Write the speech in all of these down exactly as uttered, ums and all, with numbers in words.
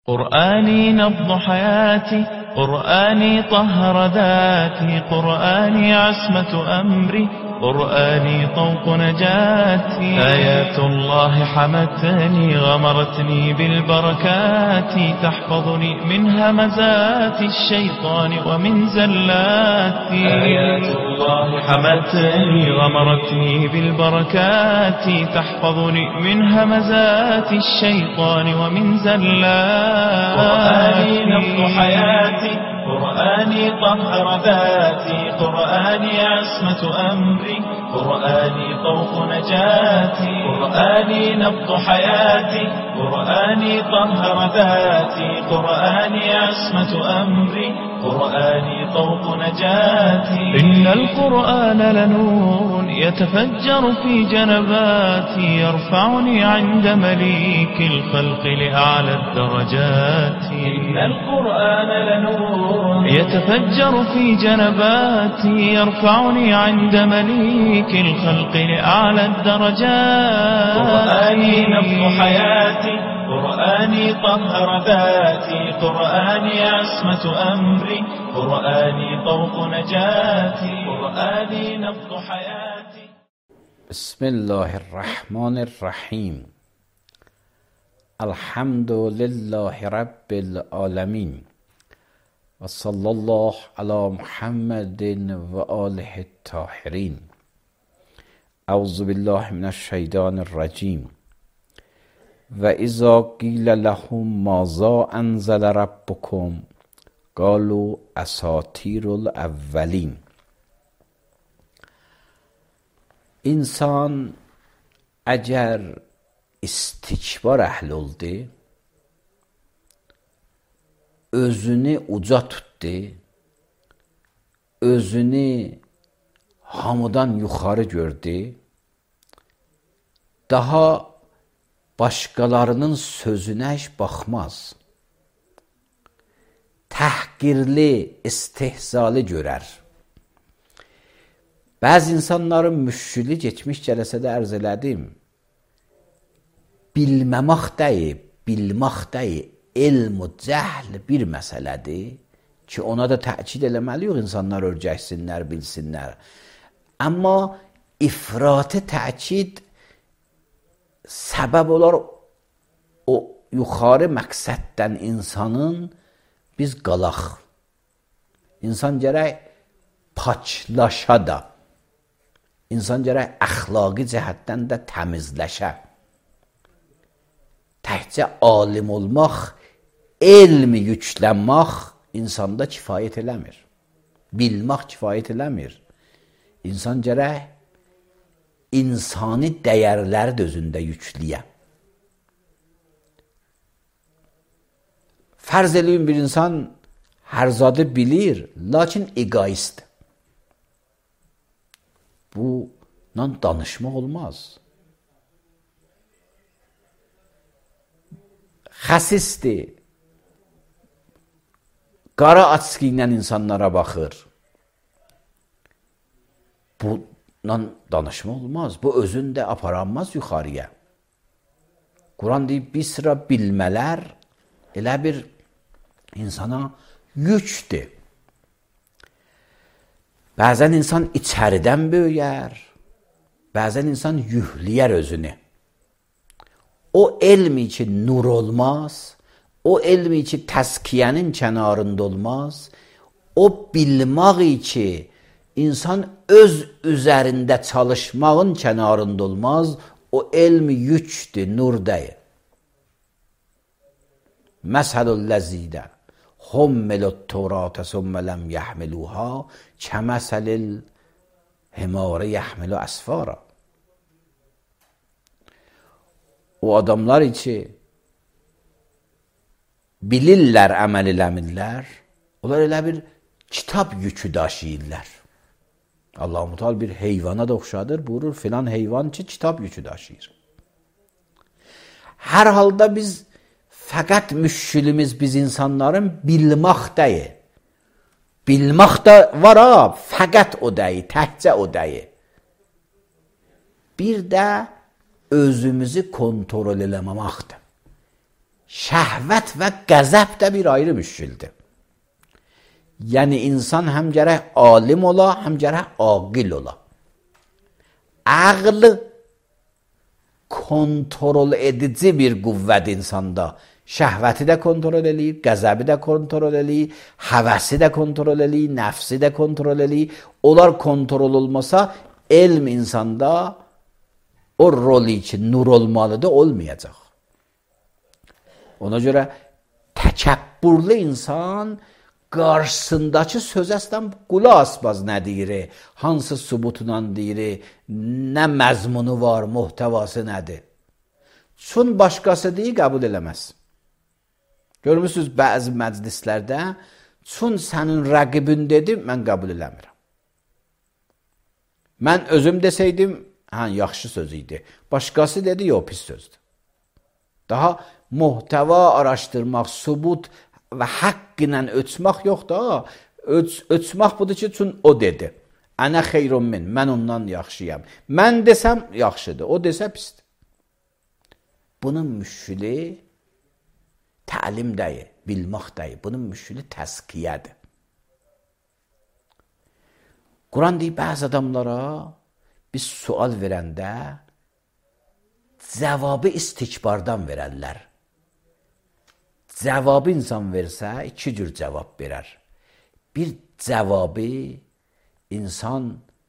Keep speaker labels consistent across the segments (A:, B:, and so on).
A: قرآني نبض حياتي، قرآني طهر ذاتي، قرآني عصمة أمري، قرآني طوق نجاتي. آيات الله حمتني غمرتني بالبركات، تحفظني من همزات الشيطان ومن زلاتي. آيات الله حمتني غمرتني بالبركات، تحفظني من همزات الشيطان ومن زلاتي. قرآني نبض حياتي، قرآني طهر ذاتي، قرآني عصمة أمري، قرآني طوق نجاتي. قرآني نبض حياتي، قرآني طهر ذاتي، قرآني عصمة أمري، قرآني طوق نجاتي. إن القرآن لنور يتفجر في جنباتي، يرفعني عند مليك الخلق لأعلى الدرجات. إن القرآن لنور يتفجر في جنباتي، يرفعني عند مليك الخلق لأعلى الدرجات. قرآني نبض حياتي، قرآني طهر ذاتي، قرآني عصمة أمري، قرآني طوق نجاتي. قرآني نبض حياتي.
B: بسم الله الرحمن الرحیم. الحمد لله رب العالمین و صلی الله علی محمد و آله الطاهرین. اعوذ بالله من الشیطان الرجیم. و اذا قیل لهم ماذا انزل ربکم قالوا اساطیر الاولین. İnsan əgər istikbar əhli oldu, özünü uca tutdu, özünü hamıdan yuxarı gördü, daha başqalarının sözünə heç baxmaz, təhqirli, istehzalı görər. Bəzi insanların müşkülü geçmiş cələsədə ərz elədim. Bilməmək deyil, bilmək deyil, elm-u cəhl bir məsələdir ki, ona da təkid eləməliyik, insanlar örgəksinlər, bilsinlər. Amma ifratı təkid səbəb olar o yuxarı məqsəddən insanın biz qalaq. İnsan gərək paçlaşa da, İnsan gərək əxlaqi cəhətdən də təmizləşə. Təkcə alim olmaq, elmi yüklənmək insanda kifayət eləmir. Bilmək kifayət eləmir. İnsan gərək insani dəyərləri də özündə yükləyə. Fərz eləyin bir insan hər zadı bilir, lakin egoist. Bundan danışmaq olmaz. Xəsisdir. Qara açqı ilə insanlara baxır. Bundan danışmaq olmaz. Bu özündə aparanmaz yuxarıya. Quran deyib, bir sıra bilmələr elə bir insana yükdür. Bəzən insan içəridən böyüyər, bəzən insan yühləyər özünü. O elmi ki nur olmaz, o elmi ki təskiyənin kənarında olmaz, o bilməği ki insan öz üzərində çalışmağın kənarında olmaz, o elmi yükdür, nur deyil. Məsəlul-ləzidə Hummelut Tevratə sümmə ləm yəhmiluha kəməsəlil himari yəhmilu əsfara. O adamlar ki bilirlər, əməl eləmirlər, onlar elə bir kitab yükü daşıyırlar. Allah-u Teala bir heyvana da oxşadır, buyurur filan heyvan ki kitab yükü daşıyır. Hər halda biz fəqət müşkülümüz biz insanların bilmək deyil. Bilmək də var ha, fəqət o deyil, təkcə o deyil. Bir də özümüzü kontrol eləməməkdir. Şəhvət və qəzəb də bir ayrı müşkildir. Yəni insan həm gərək alim ola, həm gərək aqil ola. Aql kontrol edici bir qüvvət insanda. Şəhvəti də kontrol eləyir, qəzəbi də kontrol eləyir, həvəsi də kontrol eləyir, nəfsi də kontrol eləyir. Onlar kontrol olmasa elm insanda o rolü ki nur olmalıdır olmayacaq. Ona görə təkəbbürlü insan qarşısındakı söz əslən qulaq asmaz nə deyir, hansı sübutla deyir, nə məzmunu var, muhtəvası nədir. Çün başqası deyir, qəbul eləməz. Görmüsünüz bəzi məclislərdə, çün sənin rəqibin dedi, mən qəbul eləmirəm. Mən özüm desəydim, hə, yaxşı söz idi. Başqası dedi, yox, pis sözdür. Daha muhtəva araşdırmaq, sübut və haqq ilə ölçmək yox da, Ölç, ölçmək budur ki, çün o dedi. Ənə xeyrun min, mən ondan yaxşıyam. Mən desəm, yaxşıdır, o desə pisdir. Bunun müşkili təlim deyil, bilmək deyil. Bunun müşkili təzkiyədir. Quran deyir, bəzi adamlara biz sual verəndə cavabı istikbardan verərlər. Cavabı insan versə, iki cür cavab verər. Bir cavabı insan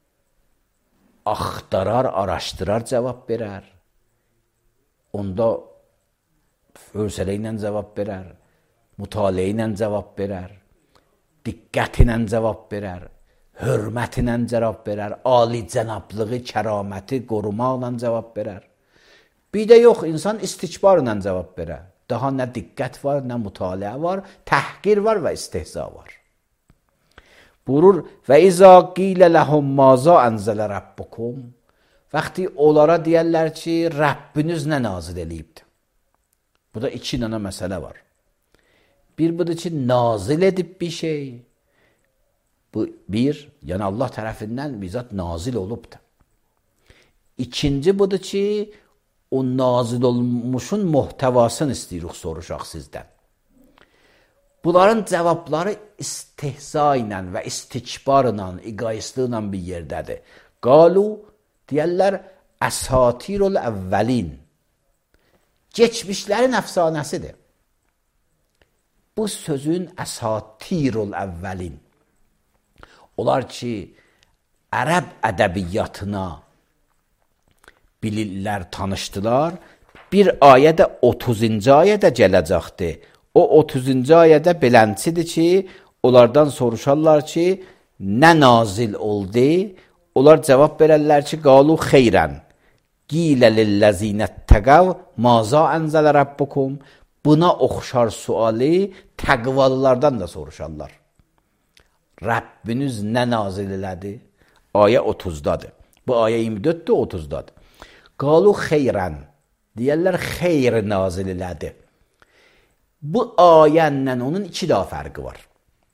B: axtarar, araşdırar, cavab verər. Onda hövsələ ilə cavab verər, mütaliə ilə cavab verər, diqqət ilə cavab verər, hörmət ilə cavab verər, ali cənablığı, kəraməti qorumaqla cavab verər. Bir də yox, insan istikbarla cavab verər. Daha nə diqqət var, nə mütaliə var, təhqir var və istehza var. Buyurur, və izə qilə ləhum mazə ənzələ rabbukum. Vaxtı onlara deyərlər ki, Rəbbiniz nə nazil eləyibdir? Bu da iki dənə məsələ var. Bir budur ki, nazil edib bir şey. Bu bir, yəni Allah tərəfindən bizzat nazil olubdur. İkinci budur ki, o nazil olmuşun muhtəvasını istəyirik soruşaq sizdən. Bunların cavabları istehza ilə və istikbarla, egoistliklə bir yerdədir. Qalu, deyərlər, əsatirul əvvəlin. Geçmişlərin əfsanəsidir. Bu sözün əsatirul əvvəlin. Onlar ki, ərəb ədəbiyyatına bilirlər, tanışdılar. Bir ayə də otuzuncu ayədə gələcəkdir. O otuzuncu ayədə beləncidir ki, onlardan soruşarlar ki, nə nazil oldu? Onlar cavab verərlər ki, qalu xeyrən. Qilə lilləzinəttəqəv mazə ənzələ rabbukum. Buna oxşar sualı təqvalılardan da soruşarlar. Rəbbiniz nə nazil elədi? Ayə otuzdadır. Bu ayə iyirmi dörddə, otuzdadır. Qalu xeyrən. Deyərlər, xeyr nazil elədi. Bu ayənlə onun iki daha fərqi var.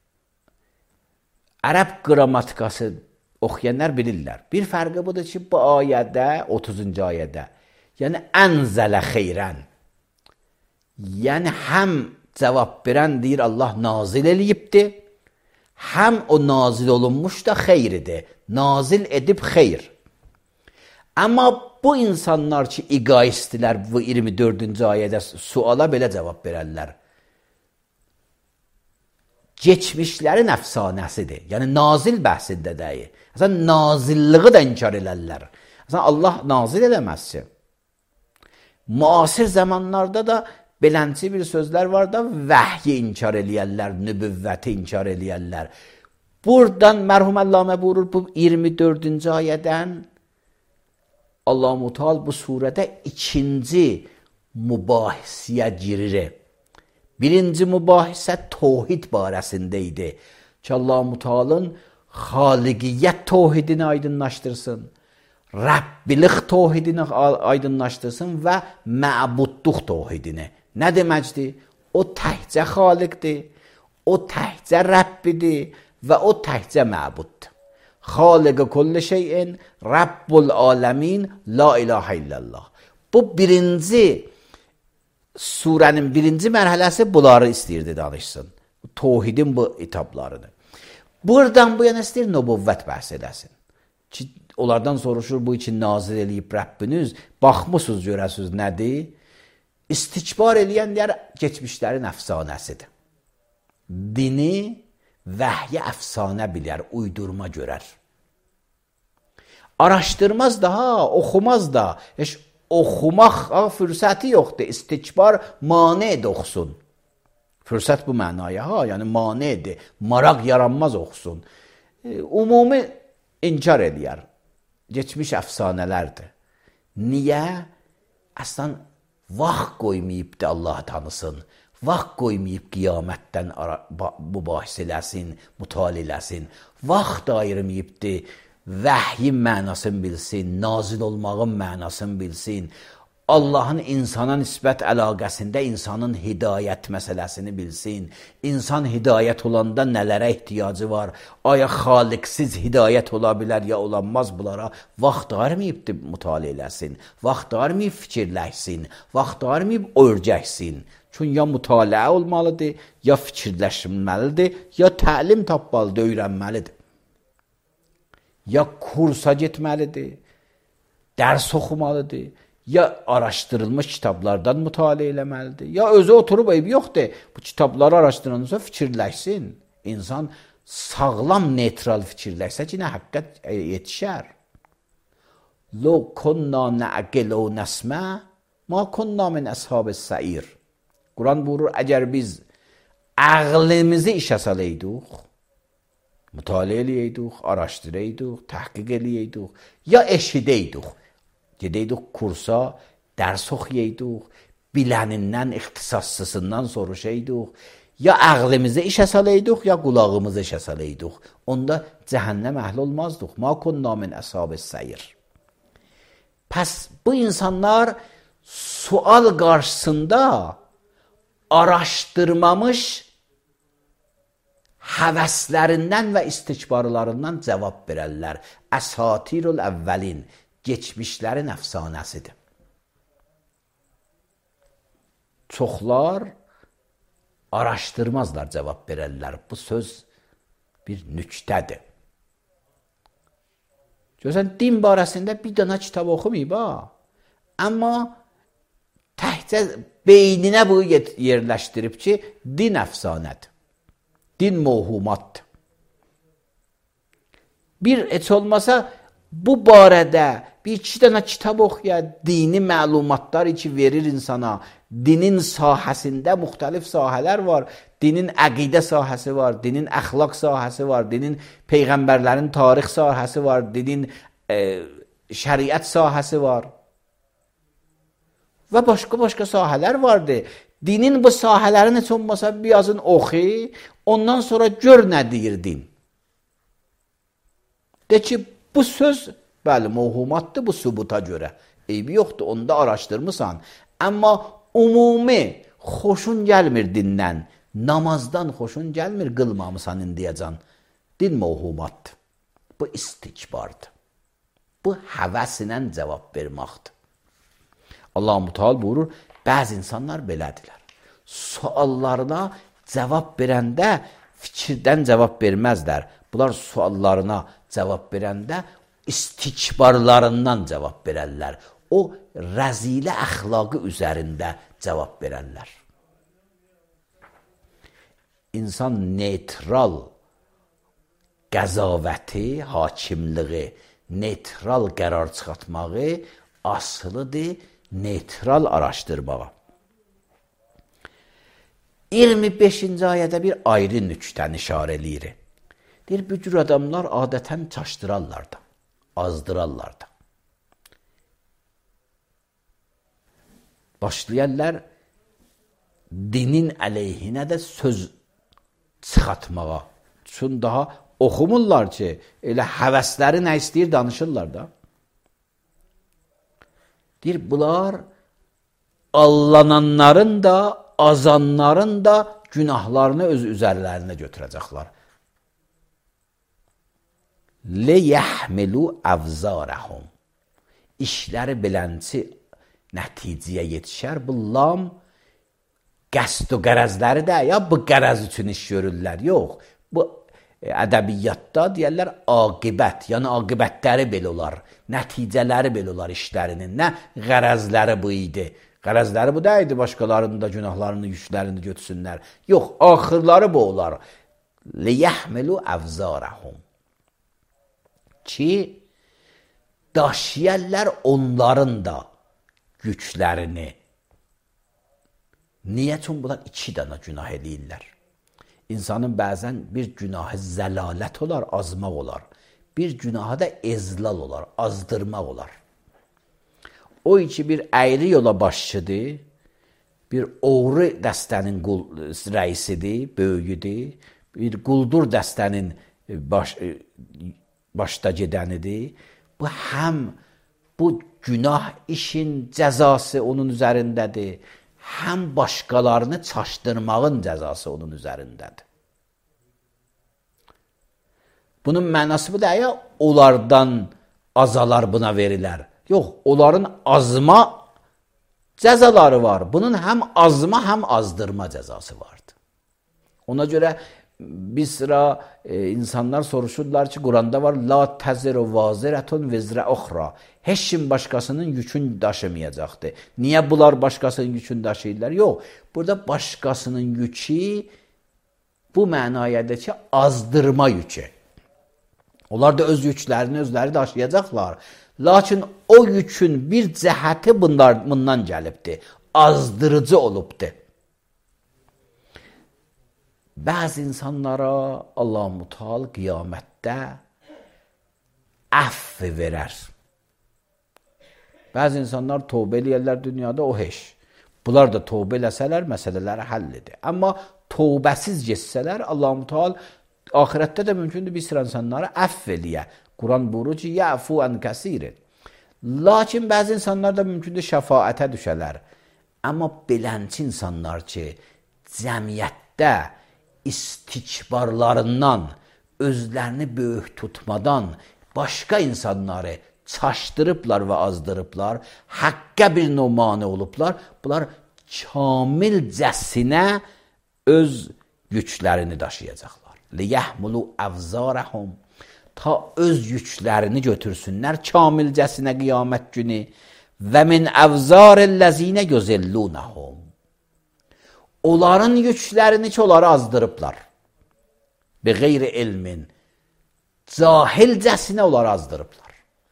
B: Ərəb qrammatikası oxuyanlar bilirlər. Bir fərqi budur ki, bu ayədə, otuzuncu ayədə, yəni ənzələ xeyrən. Yəni, həm cavab verən deyir, Allah nazil eləyibdir, həm o nazil olunmuş da xeyridir. Nazil edib xeyr. Amma bu insanlar ki, egoistlər bu iyirmi dördüncü ayədə suala belə cavab verərlər. Geçmişlərin əfsanəsidir. Yəni, nazil bəhsində deyil. Əsən, nazilliği də inkar elərlər. Əsən, Allah nazil eləməz ki. Müasir zamanlarda da belənçi bir sözlər var da, vəhyi inkar eləyərlər, nübüvvəti inkar eləyərlər. Buradan mərhum Əllamə buyurur, bu iyirmi dördüncü ayədən Allah-u Mutal bu surədə ikinci mübahisiyə girir. Birinci mübahisə tohid barəsində idi ki, Allah-u Mutalın xaliqiyyət tohidini aydınlaşdırsın, Rəbbilik tohidini aydınlaşdırsın və məbudluq tohidini. Nə deməkdir? O təkcə xaliqdir, o təkcə Rəbbidir və o təkcə məbuddur. Xaliq-i kulli şeyin, Rabbul aləmin, la ilahə illallah. Bu birinci surənin birinci mərhələsi bunları istəyirdi danışsın. Tohidin bu etaplarını. Buradan bu yana istəyir nübüvvət bəhs edəsin. Ki, onlardan soruşur, bu için nazir eləyib Rəbbiniz, baxmısınız, görəsiniz nədir? İstikbar eləyən deyər, geçmişlərin əfsanəsidir. Dini vəhyə əfsanə bilər, uydurma görər. Araşdırmaz da, ha, oxumaz da. Heç oxumaq fürsəti yoxdur. İstikbar manedir oxusun. Fürsət bu mənaya, ha, yəni manedir. Maraq yaranmaz oxusun. E, umumi inkar eləyər. Geçmiş əfsanələrdir. Niyə? Əslən, vaxt qoymayıb da Allah tanısın. Vaxt qoymayıb qiyamətdən mübahisə eləsin, mütali eləsin. Vaxt ayırmayıbdı, vəhyin mənasını bilsin, nazil olmağın mənasını bilsin. Allahın insana nisbət əlaqəsində insanın hidayət məsələsini bilsin. İnsan hidayət olanda nələrə ehtiyacı var? Aya xaliqsiz hidayət ola bilər, ya olanmaz bunlara? Vaxt ayırmayıbdı mütali eləsin. Vaxt ayırmayıb fikirləşsin. Vaxt ayırmayıb örcəksin. Çünki ya mütaliə olmalıdır, ya fikirləşməlidir, ya təlim tapmalıdır, öyrənməlidir. Ya kursa getməlidir, dərs oxumalıdır, ya araşdırılmış kitablardan mütaliə eləməlidir, ya özü oturub eybi yoxdur. Bu kitabları araşdırandan sonra fikirləşsin. İnsan sağlam, neytral fikirləşsə ki, nə həqiqət yetişər. Lo kunna na'qilu nasma ma kunna min ashabis sa'ir. Quran buyurur, əgər biz ağlımızı işə salaydık, mütaliə eləyəydik, araşdıraydık, təhqiq eləyəydik, ya eşidəydik, gedəydik kursa, dərs oxuyaydık, bilənindən, ixtisaslısından soruşaydık, ya ağlımızı işə salaydık, ya qulağımızı işə salaydık. Onda cəhənnəm əhli olmazdıq. Ma kunna min əshabis səyir. Pəs bu insanlar sual qarşısında araşdırmamış həvəslərindən və istikbarlarından cavab verərlər. Əsatirul əvvəlin, geçmişlərin əfsanəsidir. Çoxlar araşdırmazlar, cavab verərlər. Bu söz bir nüktədir. Görsən, din barəsində bir dana kitab oxumayıb, ha? Amma təhcə beyninə bu yerləşdirib ki, din əfsanədir. Din mohumatdır. Bir heç olmasa bu barədə bir iki dənə kitab oxuya, dini məlumatlar ki verir insana. Dinin sahəsində müxtəlif sahələr var. Dinin əqidə sahəsi var, dinin əxlaq sahəsi var, dinin peyğəmbərlərin tarix sahəsi var, dinin e, şəriət sahəsi var. Və başqa-başqa sahələr vardır. Dinin bu sahələrin heç olmasa birazını oxu, ondan sonra gör nə deyir din. De ki, bu söz, bəli, mohumatdır bu sübuta görə. Eybi yoxdur, onu da araşdırmısan. Amma umumi xoşun gəlmir dindən, namazdan xoşun gəlmir, qılmamısan indiyəcən. Din mohumatdır. Bu istikbardır. Bu həvəsinə cavab verməkdir. Allah Müteal buyurur, bəzi insanlar belədirlər. Suallarına cavab verəndə fikirdən cavab verməzlər. Bunlar suallarına cavab verəndə istikbarlarından cavab verərlər. O rəzilə əxlaqı üzərində cavab verərlər. İnsan neytral qəzavəti, hakimliği, neytral qərar çıxartmağı asılıdır neytral araşdırmağa. iyirmi beşinci ayədə bir ayrı nüktəni işarə eləyir. Deyir, bu cür adamlar adətən çaşdırarlar da, azdırarlar da. Başlayarlar dinin əleyhinə də söz çıxartmağa. Çünki daha oxumurlar ki, elə həvəsləri nə istəyir danışırlar da. Deyir, bunlar allananların da, azanların da günahlarını öz üzərlərinə götürəcəklər. لَيَحْمِلُوا أَوْزَارَهُمْ İşləri bilənci nəticəyə yetişər. Bu lam qəsd və qərəzləri də ya bu qərəz üçün iş görürlər. Yox, bu ədəbiyyatda deyərlər aqibət, yəni aqibətləri belə olar, nəticələri belə olar işlərinin, nə qərəzləri bu idi. Qərəzləri bu da idi, başqalarının da günahlarını, yüklərini götürsünlər. Yox, axırları bu olar. لِيَحْمِلُوا أَوْزَارَهُمْ ki, daşıyarlar onların da güçlərini. Niyə? Çünki bunlar iki dana günah edirlər. İnsanın bəzən bir günahı zəlalət olar, azmaq olar. Bir günahı da ezlal olar, azdırmaq olar. O iki bir əyri yola başçıdır, bir oğru dəstənin rəisidir, böyüyüdür, bir quldur dəstənin baş, başda gedənidir. Bu həm bu günah işin cəzası onun üzərindədir, həm başqalarını çaşdırmağın cəzası onun üzərindədir. Bunun mənası bu da ya, onlardan azalar buna verilər. Yox, onların azma cəzaları var. Bunun həm azma, həm azdırma cəzası vardır. Ona görə bir sıra e, insanlar soruşurlar ki, Quranda var, la təziru vazirətun vizrə uxra. Heç kim başqasının yükün daşımayacaqdır. Niyə bunlar başqasının yükün daşıyırlar? Yox, burada başqasının yükü bu mənayədir ki, azdırma yükü. Onlar da öz yüklərini özləri daşıyacaqlar. Lakin o yükün bir cəhəti bunlar, bundan gəlibdir. Azdırıcı olubdur. Bəzi insanlara Allah Mutal qiyamətdə əff verər. Bəzi insanlar tövbə eləyərlər dünyada, o heç. Bunlar da tövbə eləsələr, məsələləri həll edir. Amma tövbəsiz geçsələr, Allah Mutal axirətdə də mümkündür bir sıra insanlara əff eləyə. Quran buyurur ki, yəfu ən kəsirin. Lakin bəzi insanlar da mümkündür şəfaətə düşələr. Amma belənçi insanlar ki, cəmiyyətdə istikbarlarından, özlərini böyük tutmadan başqa insanları çaşdırıblar və azdırıblar, həqqə bir nomane olublar, bunlar kamilcəsinə öz yüklərini daşıyacaqlar. لِيَحْمُلُوا أَوْزَارَهُمْ ta öz yüklərini götürsünlər kamilcəsinə qiyamət günü və min əvzarəl-ləzinə gözellunəhum. Onların yüklərini ki, onları azdırıblar. Bi qeyri ilmin. Cahilcəsinə onları azdırıblar.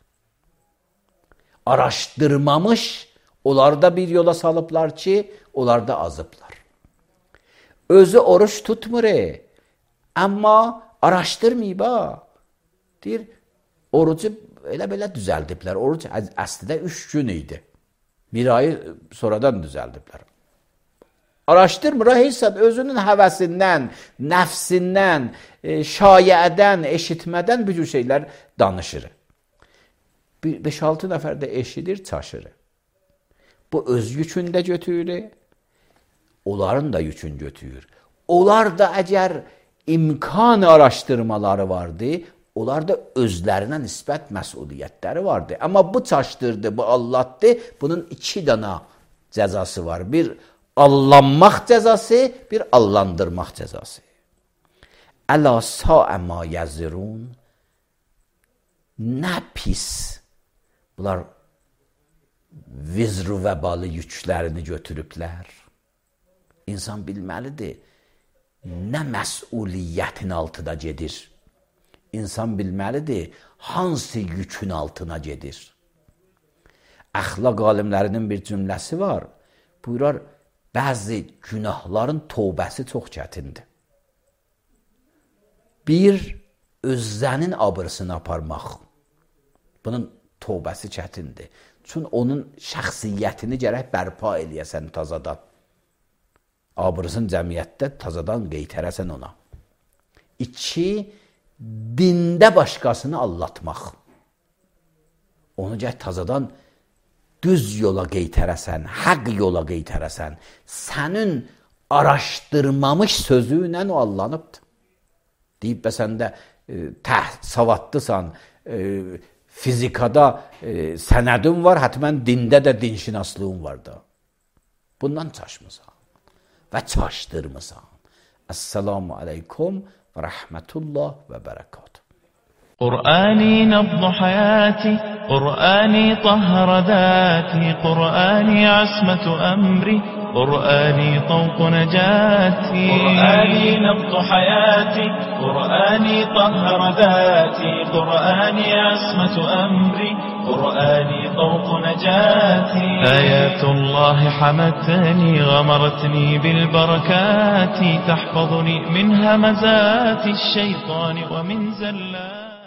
B: Araşdırmamış, onları da bir yola salıblar ki, onları da azıblar. Özü oruç tutmur, amma araşdırmayıb ha. Deyir, orucu elə-belə düzəldiblər. Oruc əslində üç gün idi. Bir ayı sonradan düzəldiblər. Araşdırmır, heysən özünün həvəsindən, nəfsindən, e, şayədən, eşitmədən bu cür şeylər danışır. beş altı nəfər də eşidir, çaşır. Bu öz yükündə götürür, onların da yükün götürür. Onlar da əgər imkan araşdırmaları vardı, onlar da özlərinə nisbət məsuliyyətləri vardı. Amma bu çaşdırdı, bu allatdı, bunun iki dana cəzası var. Bir allanmaq cəzası, bir allandırmaq cəzası. Əla sa'ə ma yəzirun. Nə pis. Bunlar vizru vəbalı yüklərini götürüblər. İnsan bilməlidir, nə məsuliyyətin altına gedir. İnsan bilməlidir, hansı yükün altına gedir. Əxlaq alimlərinin bir cümləsi var. Buyurar, bəzi günahların tövbəsi çox çətindir. Bir, özlənin abırsını aparmaq. Bunun tövbəsi çətindir. Çünki onun şəxsiyyətini gərək bərpa eləyəsən tazadan. Abırsın cəmiyyətdə tazadan qeytərəsən ona. İki, dində başqasını allatmaq. Onu gəl tazadan düz yola qeytərəsən, həq yola qeytərəsən. Sənin araşdırmamış sözü ilə o allanıbdır. Deyib, bəsən də e, savadlısan, e, fizikada e, sənədin var, hətmən dində də dinşinaslığın var da. Bundan çaşmısan. və çaşdırmısan. Assalamu aleykum və rəhmətullah və bərəkatuhu.
A: قرآني نبض حياتي، قرآني طهر ذاتي، قرآني عصمة أمري، قرآني طوق نجاتي. قرآني نبض حياتي، قرآني طهر ذاتي، قرآني عصمة أمري، قرآني طوق نجاتي. آيات الله حمتني، غمرتني بالبركات، تحفظني من همزات الشيطان ومن زلات